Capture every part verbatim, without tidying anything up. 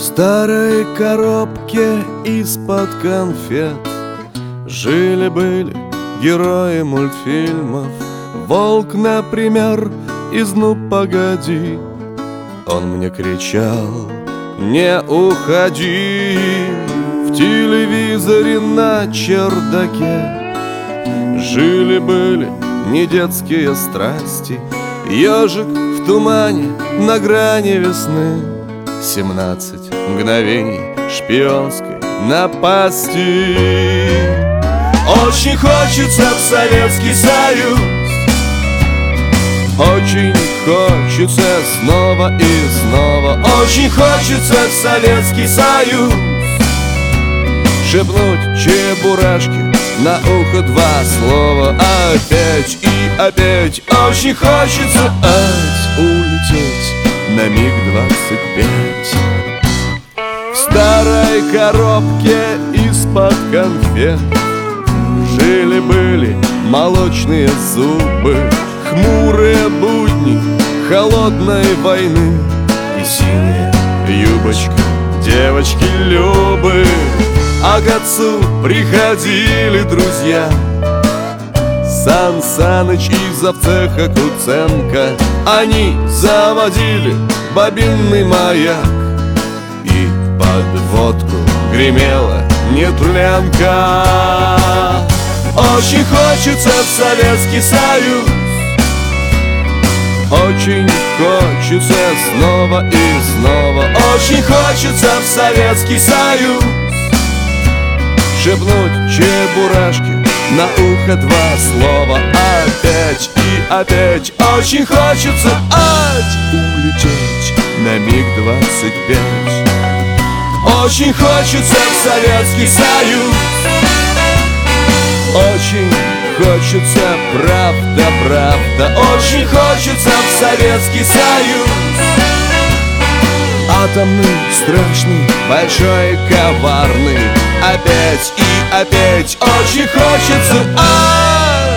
старой коробке из-под конфет жили-были герои мультфильмов. Волк, например, из «Ну, погоди». Он мне кричал: не уходи. В телевизоре на чердаке жили-были не детские страсти. Ежик в тумане на грани весны, семнадцать мгновений шпионской напасти. Очень хочется в Советский Союз, очень хочется снова и снова. Очень хочется в Советский Союз шепнуть чебурашке на ухо два слова. Опять и опять очень хочется ать улететь на миг двадцать пять. В старой коробке из-под конфет жили-были молочные зубы, хмурые будни холодной войны и синяя юбочка девочки Любы. А к отцу приходили друзья: Сан Саныч и завцеха Куценко. Они заводили бобинный маяк, и под водку гремела нетрлянка. Очень хочется в Советский Союз, очень хочется снова и снова. Очень хочется в Советский Союз шепнуть чебурашке на ухо два слова. Опять и опять очень хочется ать улететь на миг двадцать пять. Очень хочется в Советский Союз, очень хочется, правда, правда. Очень хочется в Советский Союз, атомный, страшный, большой и коварный. Опять и опять очень хочется ать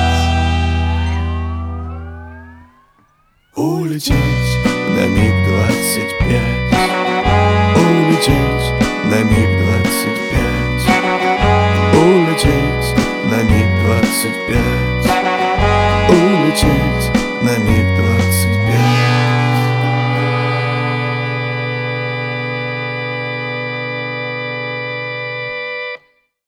улететь на миг двадцать пять. Улететь на миг двадцать пять. Улететь на миг двадцать пять.